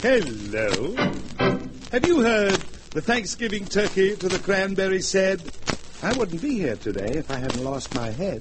Hello. Have you heard the Thanksgiving turkey to the cranberry said, I wouldn't be here today if I hadn't lost my head.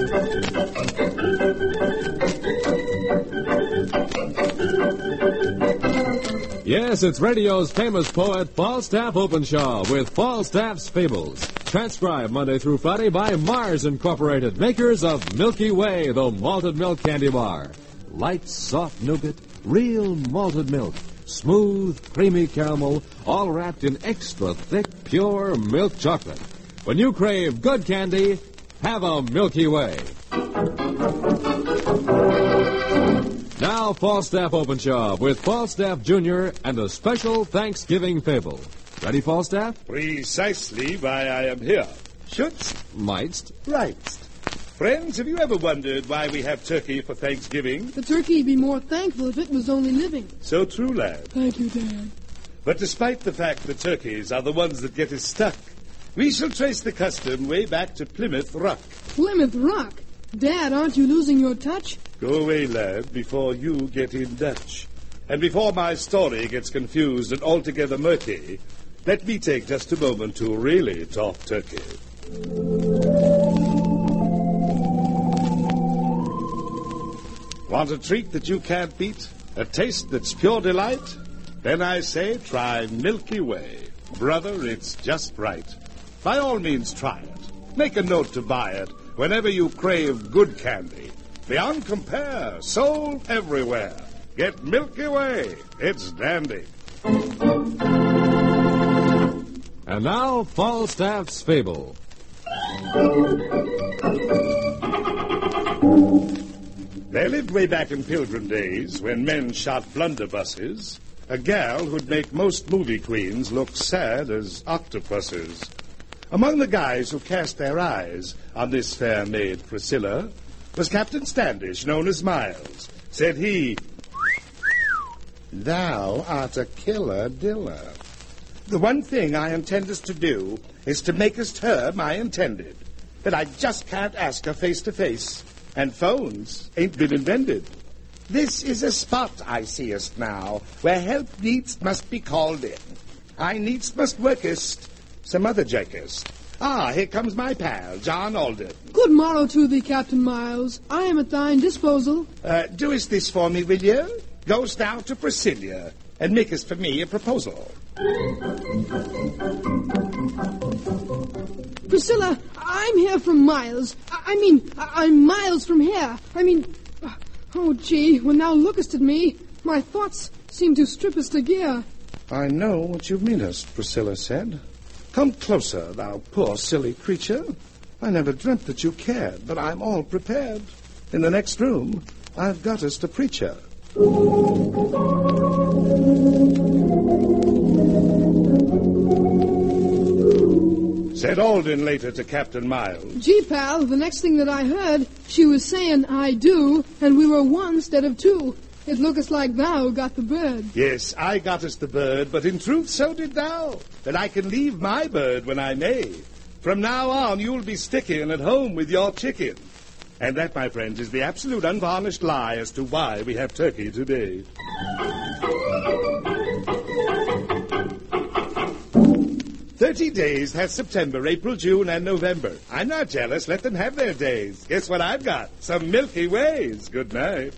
Yes, it's radio's famous poet, Falstaff Openshaw, with Falstaff's Fables. Transcribed Monday through Friday by Mars Incorporated, makers of Milky Way, the malted milk candy bar. Light, soft nougat, real malted milk, smooth, creamy caramel, all wrapped in extra thick, pure milk chocolate. When you crave good candy, have a Milky Way. Now, Falstaff Openshaw with Falstaff Jr. and a special Thanksgiving fable. Ready, Falstaff? Precisely why I am here. Shouldst, Mightst. rightst. Friends, have you ever wondered why we have turkey for Thanksgiving? The turkey'd be more thankful if it was only living. So true, lad. Thank you, Dad. But despite the fact that turkeys are the ones that get us stuck, we shall trace the custom way back to Plymouth Rock. Plymouth Rock? Dad, aren't you losing your touch? Go away, lad, before you get in Dutch. And before my story gets confused and altogether murky, let me take just a moment to really talk turkey. Want a treat that you can't beat? A taste that's pure delight? Then I say try Milky Way. Brother, it's just right. By all means, try it. Make a note to buy it whenever you crave good candy. Beyond compare, sold everywhere. Get Milky Way. It's dandy. And now, Falstaff's Fable. There lived way back in Pilgrim days, when men shot blunderbusses, a gal who'd make most movie queens look sad as octopuses. Among the guys who cast their eyes on this fair maid Priscilla was Captain Standish, known as Miles. Said he, Thou art a killer diller. The one thing I intendest to do is to makest her my intended. But I just can't ask her face to face, and phones ain't been invented. This is a spot I seest now, where help needs must be called in. I needs must workest some other jerkest. Ah, here comes my pal, John Alden. Good morrow to thee, Captain Miles. I am at thine disposal. Doest this for me, will you? Goest thou to Priscilla, and makest for me a proposal. Priscilla, I'm here from Miles. I'm miles from here. Oh, gee, when thou lookest at me, my thoughts seem to strip us to gear. I know what you meanest, Priscilla said. Come closer, thou poor silly creature. I never dreamt that you cared, but I'm all prepared. In the next room, I've got us to preacher. Said Alden later to Captain Miles. Gee, pal, the next thing that I heard, she was saying, I do, and we were one instead of two. It looketh like thou got the bird. Yes, I got us the bird, but in truth so did thou, that I can leave my bird when I may. From now on, you'll be sticking at home with your chicken. And that, my friends, is the absolute unvarnished lie as to why we have turkey today. 30 days has September, April, June, and November. I'm not jealous. Let them have their days. Guess what I've got? Some Milky Ways. Good night.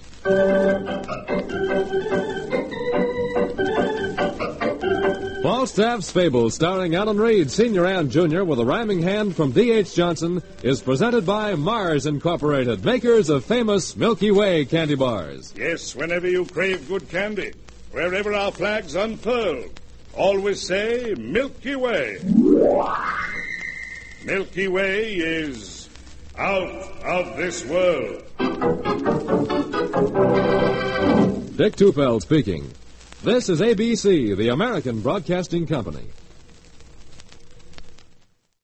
Falstaff's Fable, starring Alan Reed, Sr. and Jr., with a rhyming hand from D.H. Johnson, is presented by Mars Incorporated, makers of famous Milky Way candy bars. Yes, whenever you crave good candy, wherever our flag's unfurled, always say Milky Way. Milky Way is out of this world. Dick Tufeld speaking. This is ABC, the American Broadcasting Company.